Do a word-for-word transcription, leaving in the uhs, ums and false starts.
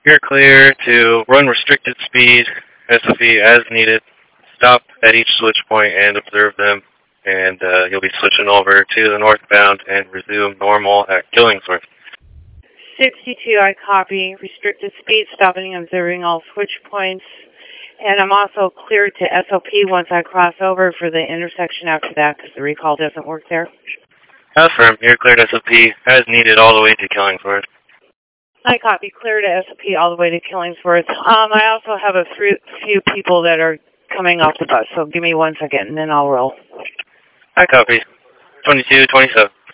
You're clear to run restricted speed, S O P as needed. Stop at each switch point and observe them, and uh, you'll be switching over to the northbound and resume normal at Killingsworth. sixty-two, I copy. Restricted speed, stopping and observing all switch points. And I'm also cleared to S O P once I cross over for the intersection after that because the recall doesn't work there. Affirm, you're cleared S O P as needed all the way to Killingsworth. I copy. Clear to S O P all the way to Killingsworth. Um, I also have a few people that are coming off the bus, so give me one second and then I'll roll. I copy. twenty-two twenty-seven.